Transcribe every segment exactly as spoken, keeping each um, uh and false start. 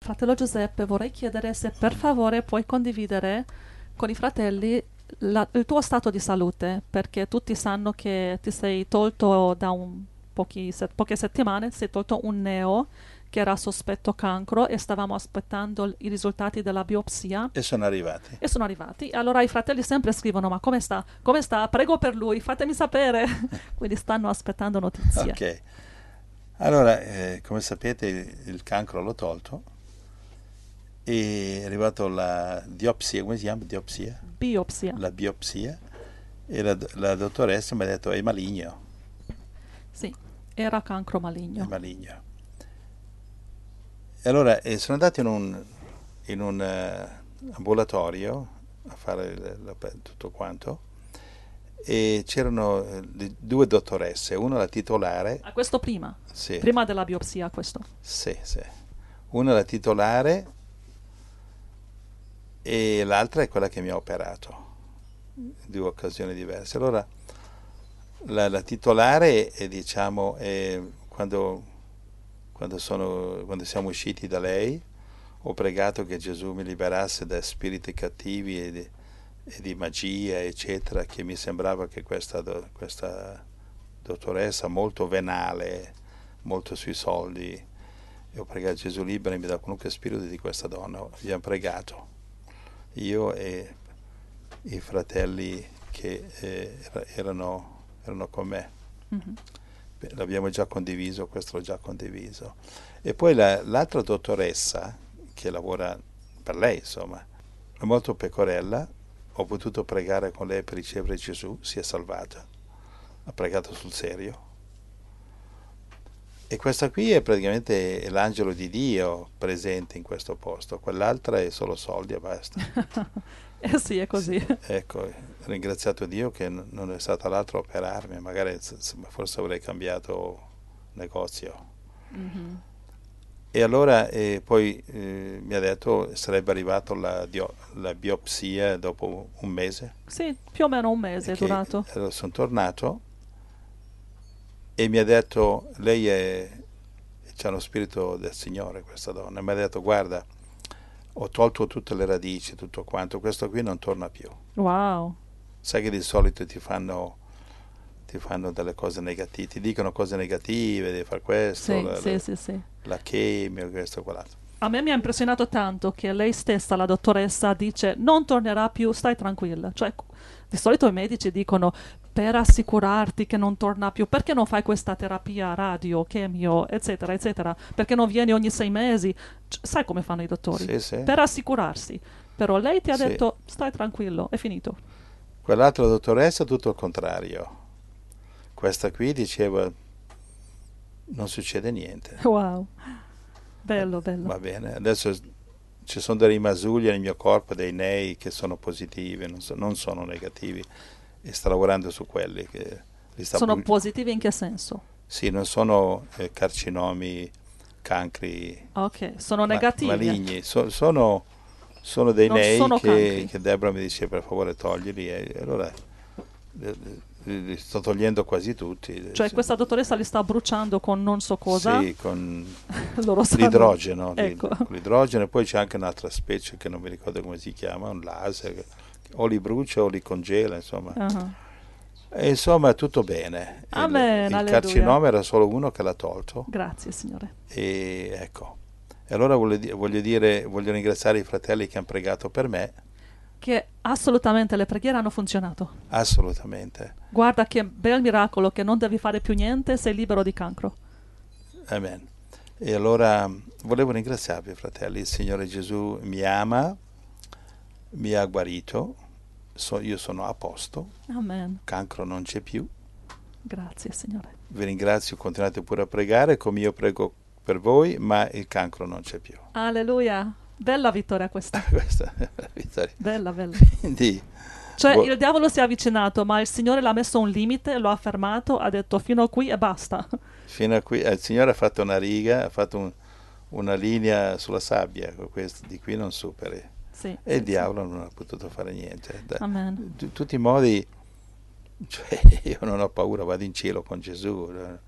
Fratello Giuseppe, vorrei chiedere se per favore puoi condividere con i fratelli la- il tuo stato di salute, perché tutti sanno che ti sei tolto da un pochi se- poche settimane, sei tolto un neo che era sospetto cancro e stavamo aspettando i risultati della biopsia E sono arrivati. e sono arrivati. Allora i fratelli sempre scrivono: ma come sta? Come sta? Prego per lui, fatemi sapere. Quindi stanno aspettando notizie. Ok. Allora, eh, come sapete, il cancro l'ho tolto e è arrivato la biopsia, come si chiama? Biopsia? Biopsia. La biopsia e la, la dottoressa mi ha detto è maligno, Sì, era cancro è maligno. maligno. E allora eh, sono andato in un, in un eh, ambulatorio a fare il- la- tutto quanto e c'erano eh, le due dottoresse, una la titolare, A questo prima, sì, prima della biopsia questo. sì, sì, una la titolare e l'altra è quella che mi ha operato, in due occasioni diverse. Allora, la, la titolare è, diciamo, è quando, quando, sono, quando siamo usciti da lei, ho pregato che Gesù mi liberasse da spiriti cattivi e di, e di magia, eccetera, che mi sembrava che questa, do- questa dottoressa molto venale, molto sui soldi, e ho pregato Gesù liberami da qualunque spirito di questa donna. Abbiamo pregato, io e i fratelli che eh, erano, erano con me. Mhm. Beh, l'abbiamo già condiviso, questo l'ho già condiviso. E poi la- l'altra dottoressa, che lavora per lei, insomma, è molto pecorella, ho potuto pregare con lei per ricevere Gesù, si è salvata, ha pregato sul serio. E questa qui è praticamente l'angelo di Dio presente in questo posto, quell'altra è solo soldi e basta. Eh sì, è Sì, così. ecco, ringraziato Dio che n- non è stata l'altra a operarmi, magari s- s- forse avrei cambiato negozio. Mhm. E allora eh, poi eh, mi ha detto sarebbe arrivato la, dio- la biopsia dopo un mese Sì, più o meno un e mese è che durato. allora sono tornato e mi ha detto lei è, c'ha lo spirito del Signore questa donna, e mi ha detto guarda ho tolto tutte le radici, tutto quanto, questo qui non torna più. Wow. Sai che di solito ti fanno, ti fanno delle cose negative, ti dicono cose negative, devi fare questo, Sì, la, sì, la, sì, sì. la chemio, questo e quell'altro. A me mi ha impressionato tanto che lei stessa, la dottoressa, dice non tornerà più, stai tranquilla. Cioè, di solito i medici dicono per assicurarti che non torna più, perché non fai questa terapia radio, chemio, eccetera, eccetera? Perché non vieni ogni sei mesi? C- sai come fanno i dottori? Sì, sì, Per assicurarsi. Però lei ti ha sì. detto stai tranquillo, è finito. Quell'altra dottoressa tutto il contrario. Questa qui diceva non succede niente. Wow. Bello, bello. Va bene, adesso ci sono dei rimasugli nel mio corpo, dei nei che sono positivi, non, so- non sono negativi, e sta lavorando su quelli. Che li sta Sono bru- positivi in che senso? sì, non sono eh, carcinomi, cancri Ok, sono ma- negativi. eh. maligni, so- sono, sono dei Non nei sono che, cancri. che Deborah mi dice per favore toglili, e allora li, li- li sto togliendo quasi tutti. Cioè questa dottoressa li sta bruciando con non so cosa. Sì, con Loro sanno. l'idrogeno, lì- Ecco. con l'idrogeno, e poi c'è anche un'altra specie che non mi ricordo come si chiama, un laser, che o li brucia o li congela, insomma. Ah. E insomma, tutto bene. Il, Amen, il alleluia. carcinoma era solo uno che l'ha tolto, Grazie, Signore. e ecco. E allora voglio, di- voglio dire, voglio ringraziare i fratelli che hanno pregato per me, Che assolutamente le preghiere hanno funzionato. assolutamente. Guarda che bel miracolo che non devi fare più niente, sei libero di cancro. Amen. E allora volevo ringraziarvi, fratelli. Il Signore Gesù mi ama, mi ha guarito, so- io sono a posto, Amen. cancro non c'è più. Grazie, Signore. Vi ringrazio, continuate pure a pregare come io prego per voi, ma il cancro non c'è più. Alleluia. Bella vittoria questa. Questa è la vittoria. Bella, bella. Quindi, Cioè boh, il diavolo si è avvicinato, ma il Signore l'ha messo un limite, lo ha fermato, ha detto fino a qui e basta. fino a qui eh, il Signore ha fatto una riga, ha fatto un- una linea sulla sabbia, con questo, di qui non superi. Sì, E sì, il sì. diavolo non ha potuto fare niente. Da Amen. tu- tutti i modi, cioè, io non ho paura, vado in cielo con Gesù, eh,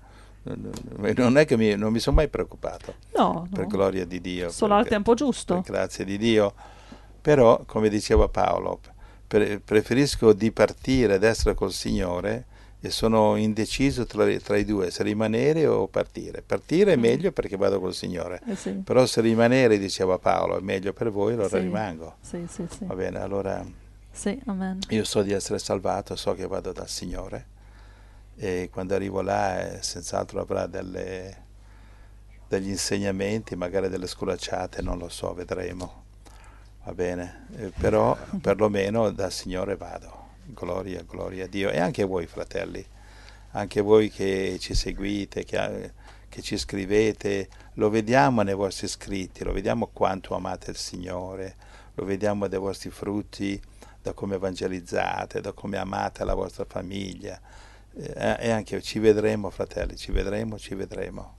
non è che mi, non mi sono mai preoccupato, No, per no. gloria di Dio, Solo per, al tempo giusto. per grazia di Dio. Però, come diceva Paolo, pre- preferisco dipartire ed essere col Signore e sono indeciso tra, tra i due, se rimanere o partire. Partire è Mm. meglio perché vado col Signore, Eh sì. però se rimanere, diceva Paolo, è meglio per voi, allora Sì. rimango. Sì, sì, sì. Va bene, allora Sì, amen. io so di essere salvato, so che vado dal Signore e quando arrivo là eh, senz'altro avrà delle, degli insegnamenti, magari delle sculacciate, non lo so, vedremo. Va bene, eh, però perlomeno dal Signore vado. Gloria, gloria a Dio. E anche voi, fratelli, anche voi che ci seguite, che, che ci scrivete, lo vediamo nei vostri scritti, lo vediamo quanto amate il Signore, lo vediamo dai vostri frutti, da come evangelizzate, da come amate la vostra famiglia. Eh, e anche ci vedremo, fratelli, ci vedremo, ci vedremo.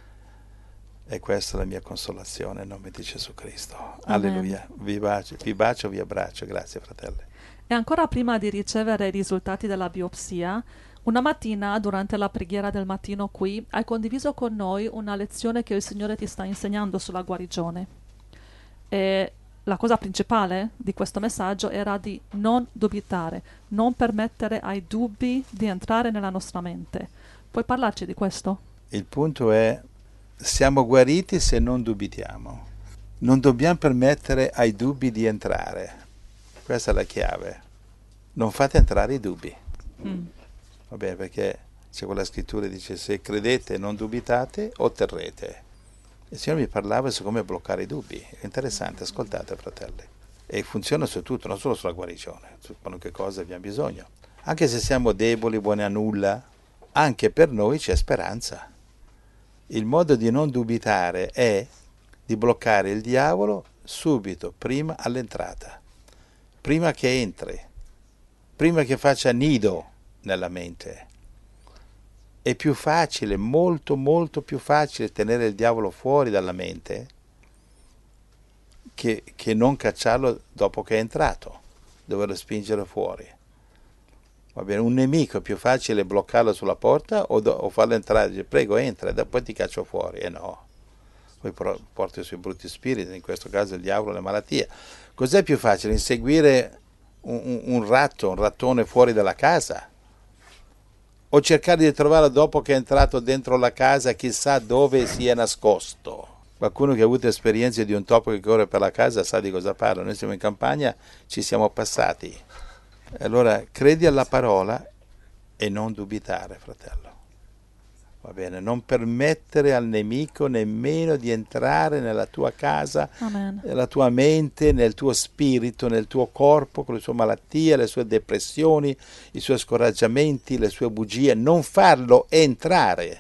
E questa è la mia consolazione nel nome di Gesù Cristo. Amen. Alleluia. Vi bacio, vi bacio, vi abbraccio. Grazie, fratelli. E ancora prima di ricevere i risultati della biopsia, una mattina, durante la preghiera del mattino qui, hai condiviso con noi una lezione che il Signore ti sta insegnando sulla guarigione. E la cosa principale di questo messaggio era di non dubitare, non permettere ai dubbi di entrare nella nostra mente. Puoi parlarci di questo? Il punto è, siamo guariti se non dubitiamo. Non dobbiamo permettere ai dubbi di entrare. Questa è la chiave. Non fate entrare i dubbi. Mm. Va bene, perché c'è quella scrittura che dice se credete e non dubitate, otterrete. Il Signore mi parlava su come bloccare i dubbi. È interessante, ascoltate, fratelli. E funziona su tutto, non solo sulla guarigione, su qualunque cosa abbiamo bisogno. Anche se siamo deboli, buoni a nulla, anche per noi c'è speranza. Il modo di non dubitare è di bloccare il diavolo subito, prima all'entrata, prima che entri, prima che faccia nido nella mente. È più facile, molto molto più facile tenere il diavolo fuori dalla mente che, che non cacciarlo dopo che è entrato, doverlo spingere fuori. Va bene, un nemico è più facile bloccarlo sulla porta o, do, o farlo entrare, dice, prego entra e poi ti caccio fuori. E eh no, poi porti sui brutti spiriti, in questo caso il diavolo, le malattie. Cos'è più facile? Inseguire un, un, un ratto, un rattone fuori dalla casa? O cercare di trovarlo dopo che è entrato dentro la casa, chissà dove si è nascosto? Qualcuno che ha avuto esperienze di un topo che corre per la casa sa di cosa parlo. Noi siamo in campagna, ci siamo passati. Allora credi alla parola e non dubitare, fratello. Va bene, non permettere al nemico nemmeno di entrare nella tua casa, Amen. nella tua mente, nel tuo spirito, nel tuo corpo, con le sue malattie, le sue depressioni, i suoi scoraggiamenti, le sue bugie. Non farlo entrare.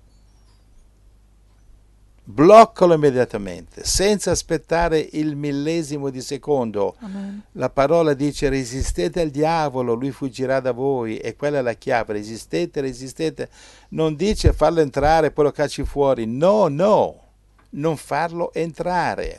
Bloccalo immediatamente, senza aspettare il millesimo di secondo. Amen. La parola dice resistete al diavolo, lui fuggirà da voi, e quella è la chiave, resistete, resistete. Non dice farlo entrare e poi lo cacci fuori, no, no, non farlo entrare.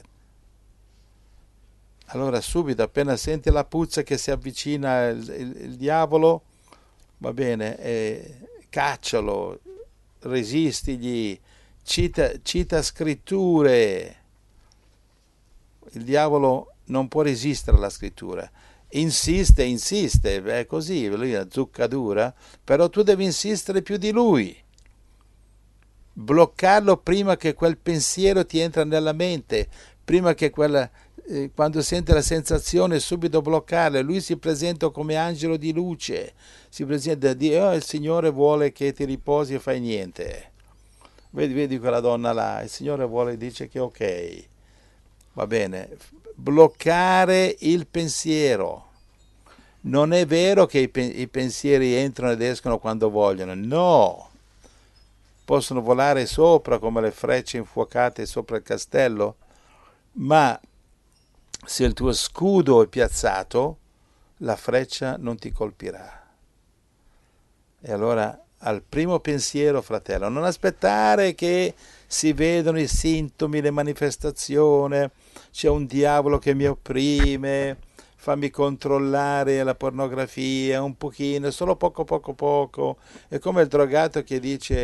Allora subito, appena senti la puzza che si avvicina il, il, il diavolo, va bene, eh, caccialo, resistigli. Cita, cita scritture. Il diavolo non può resistere alla scrittura. Insiste, insiste, è così, lui è una zucca dura, però tu devi insistere più di lui. Bloccarlo prima che quel pensiero ti entra nella mente, prima che quella, eh, quando sente la sensazione subito bloccarlo. Lui si presenta come angelo di luce, si presenta e dice, oh, il Signore vuole che ti riposi e fai niente. Vedi, vedi quella donna là, il Signore vuole, dice che ok, va bene, bloccare il pensiero. Non è vero che i, pe- i pensieri entrano ed escono quando vogliono, no, possono volare sopra come le frecce infuocate sopra il castello, ma se il tuo scudo è piazzato, la freccia non ti colpirà. E allora al primo pensiero, fratello, non aspettare che si vedano i sintomi, le manifestazioni, c'è un diavolo che mi opprime, fammi controllare la pornografia un pochino, solo poco poco poco. È come il drogato che dice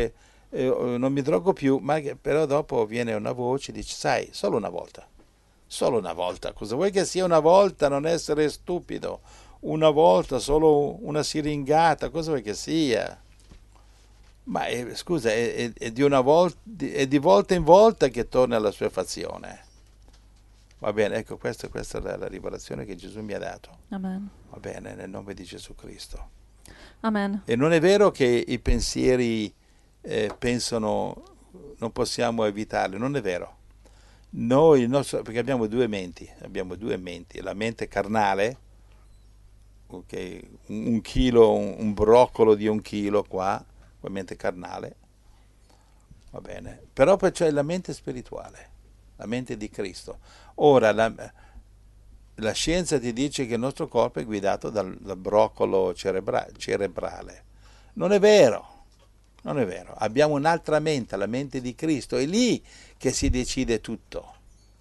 eh, non mi drogo più, ma che- però dopo viene una voce e dice, sai, solo una volta, solo una volta, cosa vuoi che sia una volta, non essere stupido, una volta, solo una siringata, cosa vuoi che sia? Ma eh, scusa, è, è- è di una volta, è di volta in volta che torna alla sua fazione. Va bene, ecco, questa, questa è la, la rivelazione che Gesù mi ha dato. Amen. Va bene, nel nome di Gesù Cristo. Amen. E non è vero che i pensieri eh, pensano, non possiamo evitarli, non è vero. Noi, il nostro- perché abbiamo due menti, abbiamo due menti, la mente carnale, ok, un, un chilo, un, un broccolo di un chilo qua, la mente carnale, va bene, però poi c'è la mente spirituale, la mente di Cristo. Ora, la, la scienza ti dice che il nostro corpo è guidato dal, dal broccolo cerebra- cerebrale. Non è vero, non è vero. Abbiamo un'altra mente, la mente di Cristo, è lì che si decide tutto.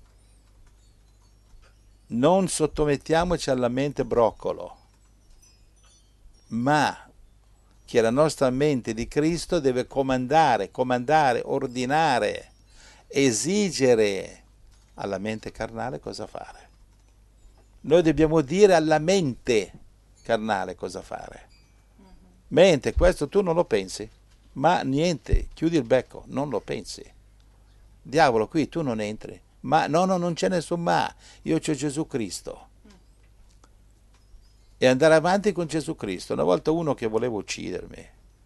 Non sottomettiamoci alla mente broccolo, ma che la nostra mente di Cristo deve comandare, comandare, ordinare, esigere alla mente carnale cosa fare. Noi dobbiamo dire alla mente carnale cosa fare. Mente, questo tu non lo pensi, ma niente, chiudi il becco, non lo pensi. Diavolo, qui tu non entri. Ma no, no, non c'è nessun ma. Io c'ho Gesù Cristo. E andare avanti con Gesù Cristo. Una volta uno che voleva uccidermi.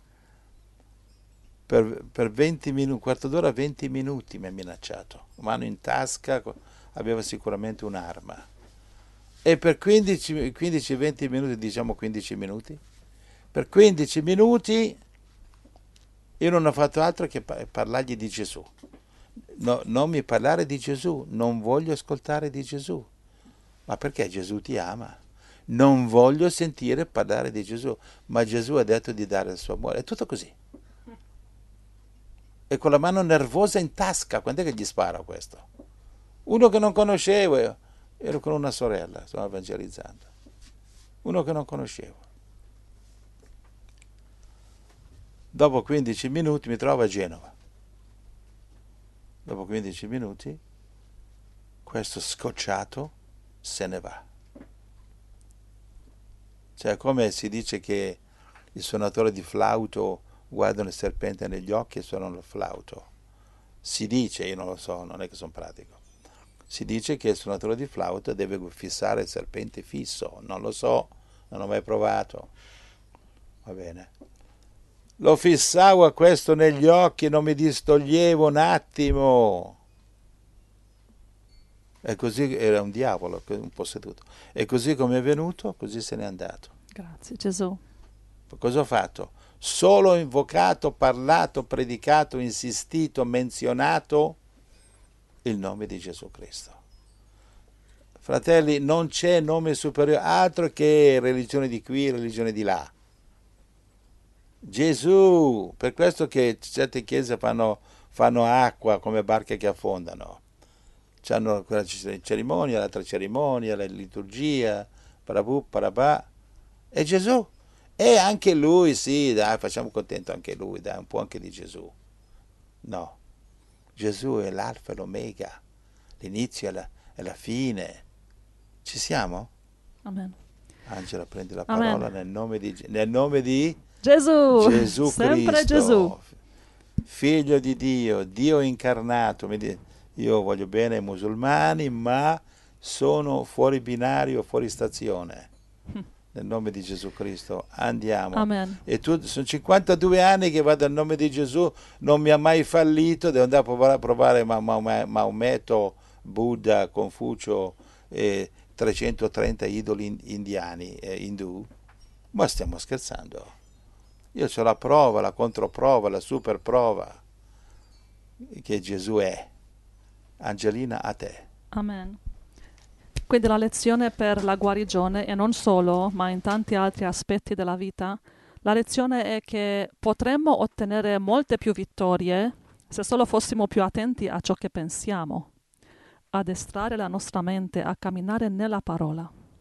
Per, per venti minuti, un quarto d'ora, venti minuti mi ha minacciato. Mano in tasca, aveva sicuramente un'arma. E per quindici venti minuti, diciamo quindici minuti, per quindici minuti io non ho fatto altro che parlargli di Gesù. No, non mi parlare di Gesù, non voglio ascoltare di Gesù. Ma perché Gesù ti ama? Non voglio sentire parlare di Gesù, ma Gesù ha detto di dare il suo amore. È tutto così. E con la mano nervosa in tasca, quando è che gli spara questo? Uno che non conoscevo, io ero con una sorella, stavo evangelizzando. Uno che non conoscevo. Dopo quindici minuti mi trovo a Genova. Dopo quindici minuti, questo scocciato se ne va. Cioè, come si dice che il suonatore di flauto guarda il serpente negli occhi e suona il flauto. Si dice, io non lo so, non è che sono pratico, si dice che il suonatore di flauto deve fissare il serpente fisso. Non lo so, non ho mai provato. Va bene. Lo fissavo a questo negli occhi e non mi distoglievo un attimo. E così era un diavolo, un posseduto. E così come è venuto, così se n'è andato. Grazie Gesù. Cosa ho fatto? Solo invocato, parlato, predicato, insistito, menzionato il nome di Gesù Cristo. Fratelli, non c'è nome superiore, altro che religione di qui, religione di là. Gesù, per questo che certe chiese fanno, fanno acqua come barche che affondano. C'hanno quella cerimonia, l'altra cerimonia, la liturgia, parabù, parabà. E Gesù? E anche lui, sì, dai, facciamo contento anche lui, dai, un po' anche di Gesù. No, Gesù è l'alfa e l'omega, l'inizio e la, e la fine. Ci siamo? Amen. Angela, prendi la Amen. parola nel nome di, nel nome di Gesù. Gesù Sempre Cristo, Gesù. Figlio di Dio, Dio incarnato. Mi di- Io voglio bene ai musulmani, ma sono fuori binario, fuori stazione. Nel nome di Gesù Cristo andiamo. Amen. E tu, sono cinquantadue anni che vado al nome di Gesù, non mi ha mai fallito, devo andare a provare, a provare Ma- Ma- Maometto, Buddha, Confucio e trecentotrenta idoli in- indiani, eh, indù. Ma stiamo scherzando? Io ho la prova, la controprova, la super prova che Gesù è. Angelina, a te. Amen. Quindi la lezione per la guarigione, e non solo, ma in tanti altri aspetti della vita, la lezione è che potremmo ottenere molte più vittorie se solo fossimo più attenti a ciò che pensiamo, addestrare la nostra mente a camminare nella parola.